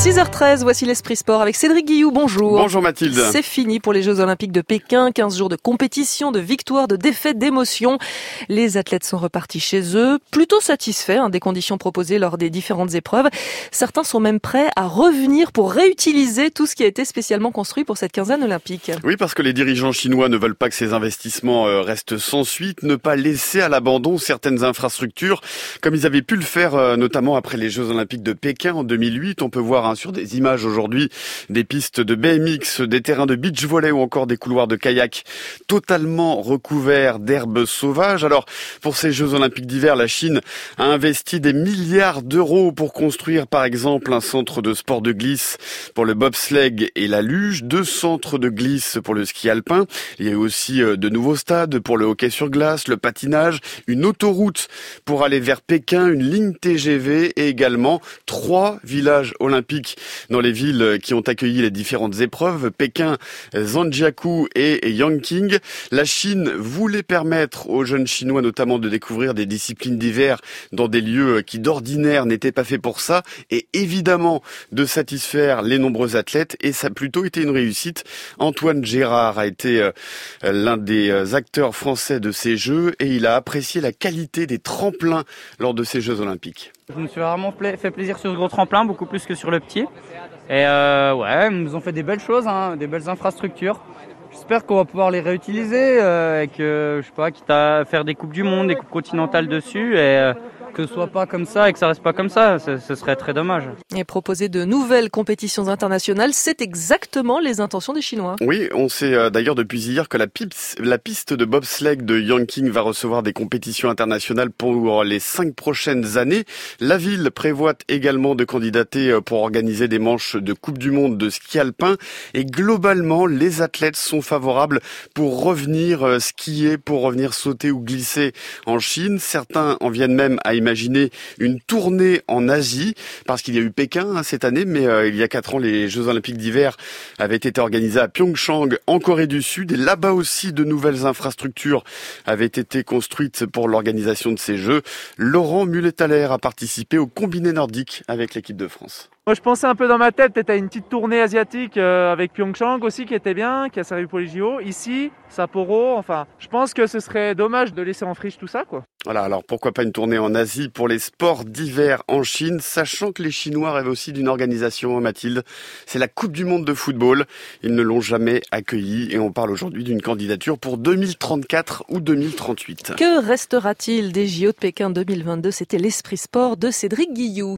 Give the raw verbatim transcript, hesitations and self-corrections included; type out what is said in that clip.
six heures treize, voici l'Esprit Sport avec Cédric Guillou, bonjour. Bonjour Mathilde. C'est fini pour les Jeux Olympiques de Pékin, quinze jours de compétition, de victoires, de défaites, d'émotions. Les athlètes sont repartis chez eux, plutôt satisfaits hein, des conditions proposées lors des différentes épreuves. Certains sont même prêts à revenir pour réutiliser tout ce qui a été spécialement construit pour cette quinzaine olympique. Oui, parce que les dirigeants chinois ne veulent pas que ces investissements restent sans suite, ne pas laisser à l'abandon certaines infrastructures, comme ils avaient pu le faire notamment après les Jeux Olympiques de Pékin en deux mille huit. On peut voir hein, sur des images aujourd'hui des pistes de B M X, des terrains de beach volley ou encore des couloirs de kayak totalement recouverts d'herbes sauvages. Alors, pour ces Jeux Olympiques d'hiver, la Chine a investi des milliards d'euros pour construire par exemple un centre de sport de glisse pour le bobsleigh et la luge, deux centres de glisse pour le ski alpin. Il y a eu aussi de nouveaux stades pour le hockey sur glace, le patinage, une autoroute pour aller vers Pékin, une ligne T G V et également trois villages olympiques dans les villes qui ont accueilli les différentes épreuves, Pékin, Zhangjiakou et Yanqing. La Chine voulait permettre aux jeunes Chinois notamment de découvrir des disciplines d'hiver dans des lieux qui d'ordinaire n'étaient pas faits pour ça et évidemment de satisfaire les nombreux athlètes et ça a plutôt été une réussite. Antoine Gérard a été l'un des acteurs français de ces Jeux et il a apprécié la qualité des tremplins lors de ces Jeux Olympiques. Je me suis vraiment fait plaisir sur ce gros tremplin, beaucoup plus que sur le petit. Et euh, ouais, ils nous ont fait des belles choses, hein, des belles infrastructures. J'espère qu'on va pouvoir les réutiliser euh, et que, je sais pas, quitte à faire des coupes du monde, des coupes continentales dessus et euh, que ce soit pas comme ça et que ça reste pas comme ça, ce, ce serait très dommage. Et proposer de nouvelles compétitions internationales, c'est exactement les intentions des Chinois. Oui, on sait euh, d'ailleurs depuis hier que la, pips, la piste de bobsleigh de Yanqing va recevoir des compétitions internationales pour les cinq prochaines années. La ville prévoit également de candidater pour organiser des manches de Coupe du Monde de ski alpin et globalement, les athlètes sont favorables pour revenir skier, pour revenir sauter ou glisser en Chine. Certains en viennent même à imaginer une tournée en Asie, parce qu'il y a eu Pékin hein, cette année, mais euh, il y a quatre ans, les Jeux Olympiques d'hiver avaient été organisés à Pyeongchang, en Corée du Sud, et là-bas aussi, de nouvelles infrastructures avaient été construites pour l'organisation de ces Jeux. Laurent Mulet-Thaler a participé au combiné nordique avec l'équipe de France. Moi je pensais un peu dans ma tête peut-être à une petite tournée asiatique euh, avec Pyeongchang aussi qui était bien, qui a servi pour les J O. Ici, Sapporo, enfin, je pense que ce serait dommage de laisser en friche tout ça, quoi. Voilà, alors pourquoi pas une tournée en Asie pour les sports d'hiver en Chine, sachant que les Chinois rêvent aussi d'une organisation, Mathilde. C'est la Coupe du Monde de football. Ils ne l'ont jamais accueillie et on parle aujourd'hui d'une candidature pour deux mille trente-quatre ou deux mille trente-huit. Que restera-t-il des J O de Pékin deux mille vingt-deux? C'était l'Esprit Sport de Cédric Guillou.